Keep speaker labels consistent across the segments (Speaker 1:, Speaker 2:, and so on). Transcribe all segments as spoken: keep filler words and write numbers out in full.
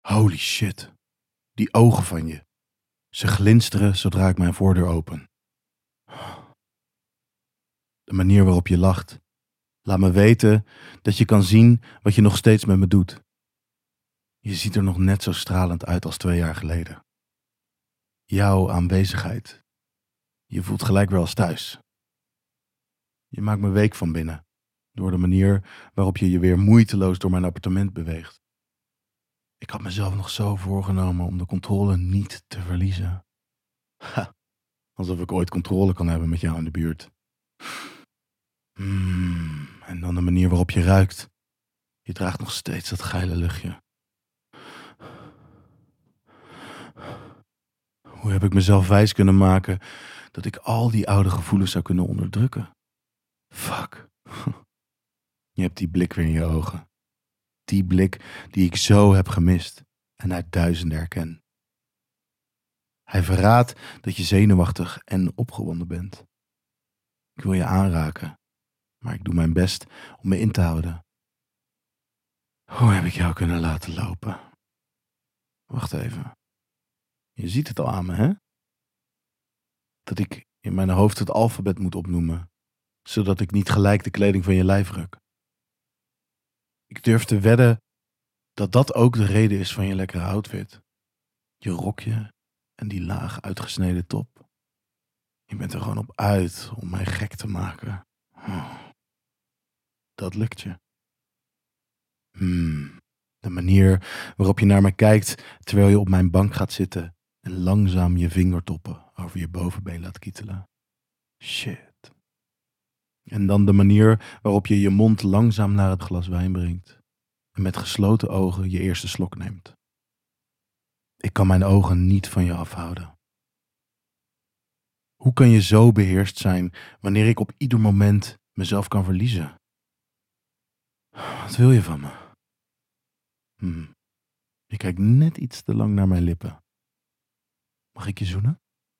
Speaker 1: Holy shit. Die ogen van je. Ze glinsteren zodra ik mijn voordeur open. De manier waarop je lacht. Laat me weten dat je kan zien wat je nog steeds met me doet. Je ziet er nog net zo stralend uit als twee jaar geleden. Jouw aanwezigheid. Je voelt gelijk weer als thuis. Je maakt me week van binnen. Door de manier waarop je je weer moeiteloos door mijn appartement beweegt. Ik had mezelf nog zo voorgenomen om de controle niet te verliezen. Ha, alsof ik ooit controle kan hebben met jou in de buurt. Mm, en dan de manier waarop je ruikt. Je draagt nog steeds dat geile luchtje. Hoe heb ik mezelf wijs kunnen maken dat ik al die oude gevoelens zou kunnen onderdrukken? Fuck. Je hebt die blik weer in je ogen. Die blik die ik zo heb gemist en uit duizenden herken. Hij verraadt dat je zenuwachtig en opgewonden bent. Ik wil je aanraken, maar ik doe mijn best om me in te houden. Hoe heb ik jou kunnen laten lopen? Wacht even. Je ziet het al aan me, hè? Dat ik in mijn hoofd het alfabet moet opnoemen, zodat ik niet gelijk de kleding van je lijf ruk. Ik durf te wedden dat dat ook de reden is van je lekkere outfit. Je rokje en die laag uitgesneden top. Je bent er gewoon op uit om mij gek te maken. Oh, dat lukt je. Hmm, de manier waarop je naar me kijkt terwijl je op mijn bank gaat zitten en langzaam je vingertoppen over je bovenbeen laat kietelen. Shit. En dan de manier waarop je je mond langzaam naar het glas wijn brengt en met gesloten ogen je eerste slok neemt. Ik kan mijn ogen niet van je afhouden. Hoe kan je zo beheerst zijn wanneer ik op ieder moment mezelf kan verliezen? Wat wil je van me? Hmm. Je kijkt net iets te lang naar mijn lippen. Mag ik je zoenen?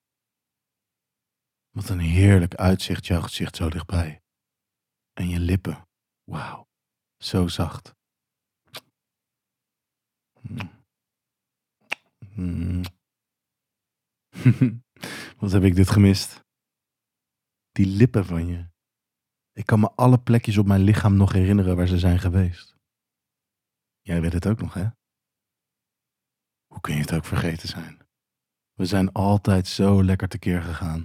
Speaker 1: Wat een heerlijk uitzicht, jouw gezicht zo dichtbij. En je lippen, wauw, zo zacht. Mm. Wat heb ik dit gemist? Die lippen van je. Ik kan me alle plekjes op mijn lichaam nog herinneren waar ze zijn geweest. Jij weet het ook nog, hè? Hoe kun je het ook vergeten zijn? We zijn altijd zo lekker tekeer gegaan.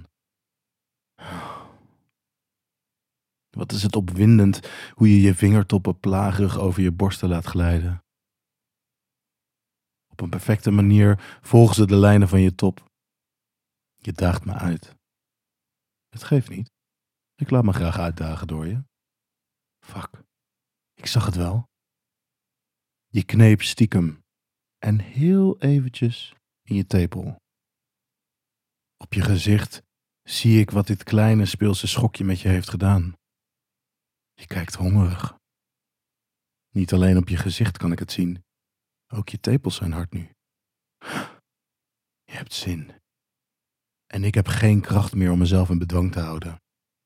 Speaker 1: Wat is het opwindend hoe je je vingertoppen plagerig over je borsten laat glijden. Op een perfecte manier volgen ze de lijnen van je top. Je daagt me uit. Het geeft niet. Ik laat me graag uitdagen door je. Fuck. Ik zag het wel. Je kneep stiekem en heel eventjes in je tepel. Op je gezicht zie ik wat dit kleine speelse schokje met je heeft gedaan. Je kijkt hongerig. Niet alleen op je gezicht kan ik het zien. Ook je tepels zijn hard nu. Je hebt zin. En ik heb geen kracht meer om mezelf in bedwang te houden.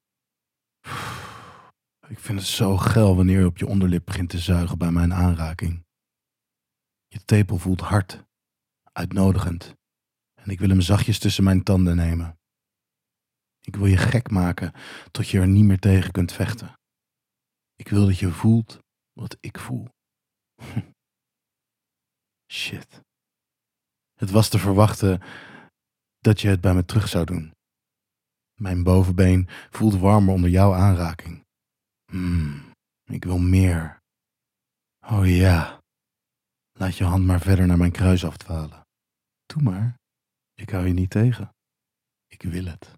Speaker 1: Ik vind het zo geil wanneer je op je onderlip begint te zuigen bij mijn aanraking. Je tepel voelt hard, uitnodigend. En ik wil hem zachtjes tussen mijn tanden nemen. Ik wil je gek maken tot je er niet meer tegen kunt vechten. Ik wil dat je voelt wat ik voel. Shit. Het was te verwachten dat je het bij me terug zou doen. Mijn bovenbeen voelt warmer onder jouw aanraking. Hmm, ik wil meer. Oh ja. Laat je hand maar verder naar mijn kruis afdwalen. Doe maar. Ik hou je niet tegen. Ik wil het.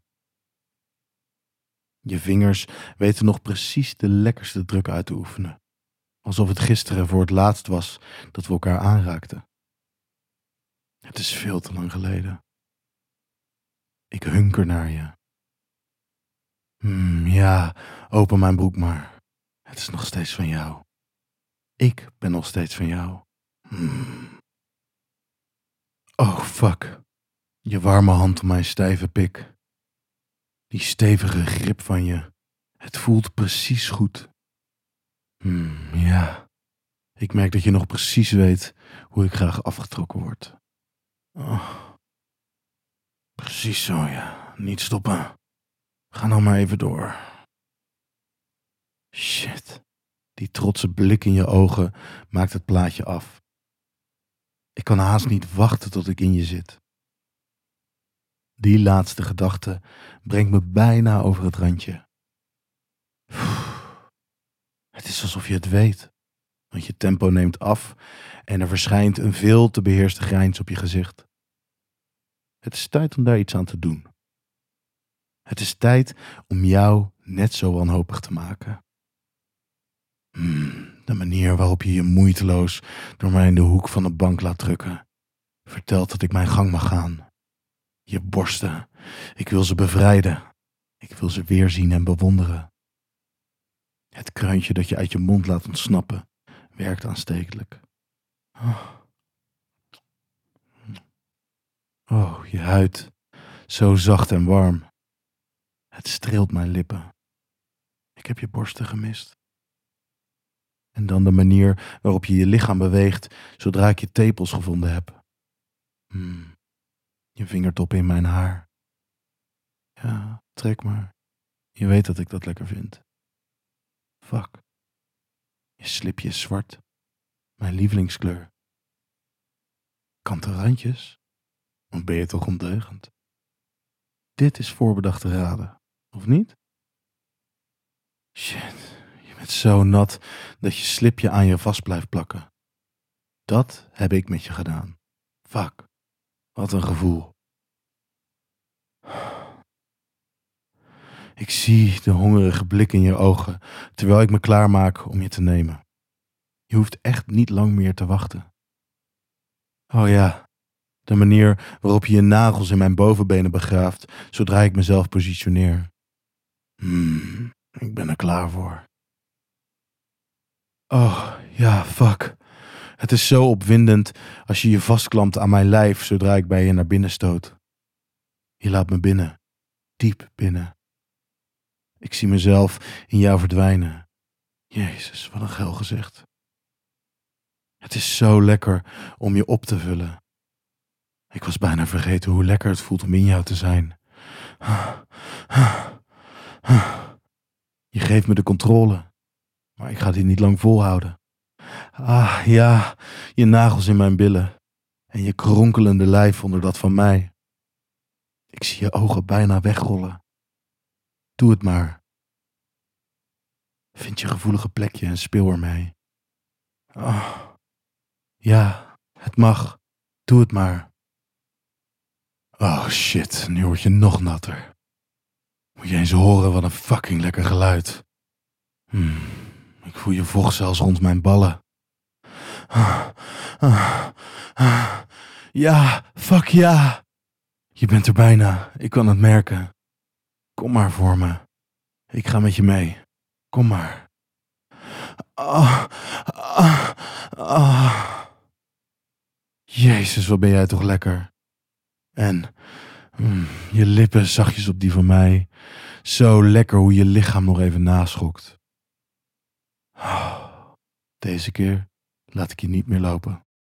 Speaker 1: Je vingers weten nog precies de lekkerste druk uit te oefenen. Alsof het gisteren voor het laatst was dat we elkaar aanraakten. Het is veel te lang geleden. Ik hunker naar je. Hmm, ja, open mijn broek maar. Het is nog steeds van jou. Ik ben nog steeds van jou. Hmm. Oh, fuck. Je warme hand om mijn stijve pik. Die stevige grip van je. Het voelt precies goed. Hmm, ja. Ik merk dat je nog precies weet hoe ik graag afgetrokken word. Oh, precies zo, ja. Niet stoppen. Ga nou maar even door. Shit. Die trotse blik in je ogen maakt het plaatje af. Ik kan haast niet wachten tot ik in je zit. Die laatste gedachte brengt me bijna over het randje. Het is alsof je het weet, want je tempo neemt af en er verschijnt een veel te beheerste grijns op je gezicht. Het is tijd om daar iets aan te doen. Het is tijd om jou net zo wanhopig te maken. Hmm, de manier waarop je je moeiteloos door mij in de hoek van de bank laat drukken, vertelt dat ik mijn gang mag gaan. Je borsten, ik wil ze bevrijden. Ik wil ze weerzien en bewonderen. Het kreuntje dat je uit je mond laat ontsnappen, werkt aanstekelijk. Oh, oh je huid, zo zacht en warm. Het streelt mijn lippen. Ik heb je borsten gemist. En dan de manier waarop je je lichaam beweegt zodra ik je tepels gevonden heb. Hmm, je vingertoppen in mijn haar. Ja, trek maar. Je weet dat ik dat lekker vind. Fuck. Je slipje is zwart. Mijn lievelingskleur. Kanten randjes? Wat ben je toch ondeugend? Dit is voorbedachte raden, of niet? Shit, je bent zo nat dat je slipje aan je vast blijft plakken. Dat heb ik met je gedaan. Fuck, wat een gevoel. Ik zie de hongerige blik in je ogen terwijl ik me klaarmaak om je te nemen. Je hoeft echt niet lang meer te wachten. Oh ja, de manier waarop je je nagels in mijn bovenbenen begraaft zodra ik mezelf positioneer. Hmm, ik ben er klaar voor. Oh, ja, fuck. Het is zo opwindend als je je vastklampt aan mijn lijf zodra ik bij je naar binnen stoot. Je laat me binnen, diep binnen. Ik zie mezelf in jou verdwijnen. Jezus, wat een geil gezicht. Het is zo lekker om je op te vullen. Ik was bijna vergeten hoe lekker het voelt om in jou te zijn. Je geeft me de controle, maar ik ga dit niet lang volhouden. Ah ja, je nagels in mijn billen en je kronkelende lijf onder dat van mij. Ik zie je ogen bijna wegrollen. Doe het maar. Vind je gevoelige plekje en speel ermee. Oh. Ja, het mag. Doe het maar. Oh shit, nu word je nog natter. Moet je eens horen wat een fucking lekker geluid. Hmm, ik voel je vocht zelfs rond mijn ballen. Ah, ah, ah. Ja, fuck ja. Je bent er bijna, ik kan het merken. Kom maar voor me. Ik ga met je mee. Kom maar. Ah, ah, ah. Jezus, wat ben jij toch lekker. En mm, je lippen zachtjes op die van mij. Zo lekker hoe je lichaam nog even naschokt. Oh, deze keer laat ik je niet meer lopen.